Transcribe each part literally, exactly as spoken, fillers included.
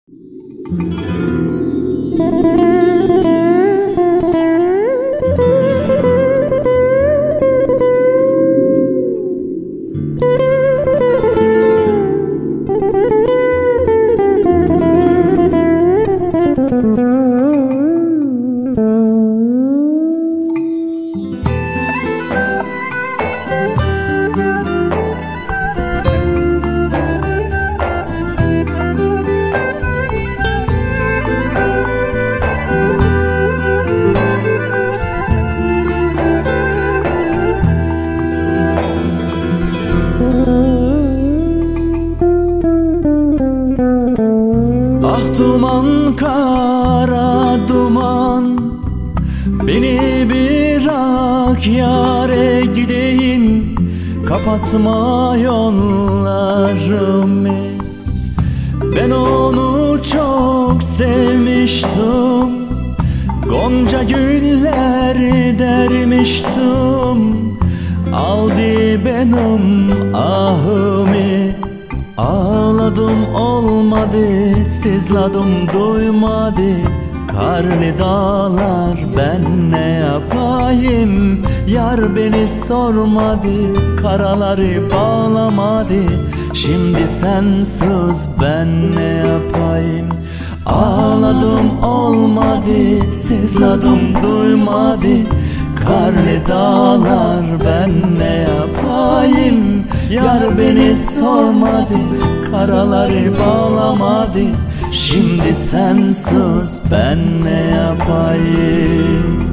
Duman, kara duman, beni bırak yâre gideyim. Kapatma yollarımı. Ben onu çok sevmiştim, gonca gülleri dermiştim. Aldı benim ahımı. Ağladım olmadı, sızladım duymadı. Karlı dağlar, ben ne yapayım? Yar beni sormadı, karaları bağlamadı. Şimdi sensiz ben ne yapayım? Ağladım olmadı, sızladım duymadı. Karlı dağlar, ben ne yapayım? Yar beni sormadı, karaları bağlamadı. Şimdi sensiz ben ne yapayım?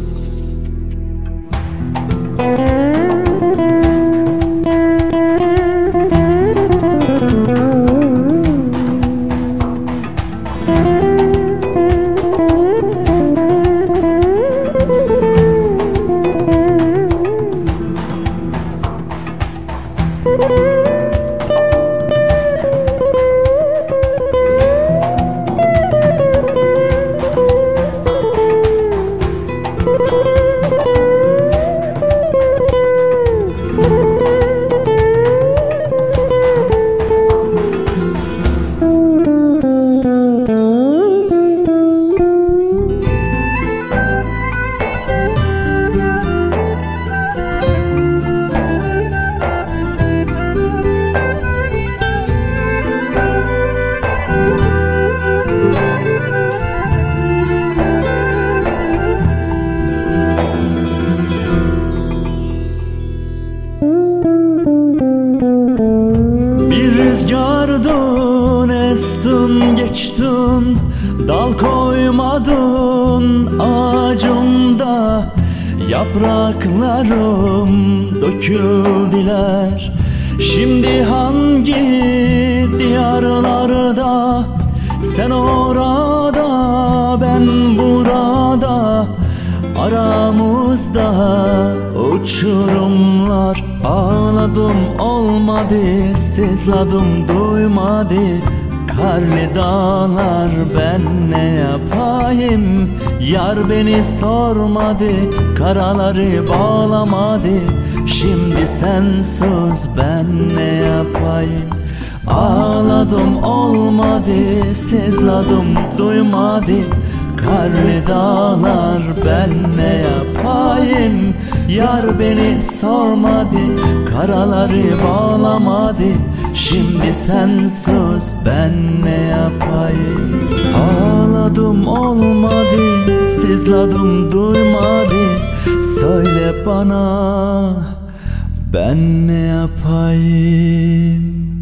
Rüzgardın estin geçtin, dal koymadın ağacımda. Yapraklarım döküldüler. Şimdi hangi diyarlarda? Sen orada, ben burada. Aramızda uçurumlar. Ağladım olmadı, sızladım duymadı. Karlı dağlar, ben ne yapayım? Yar beni sormadı, karaları bağlamadı. Şimdi sensiz ben ne yapayım? Ağladım olmadı, sızladım duymadı. Karlı dağlar, ben ne yapayım? Yar beni sormadı, karaları bağlamadı. Şimdi sensiz ben ne yapayım? Ağladım olmadı, sızladım duymadı. Söyle bana, ben ne yapayım?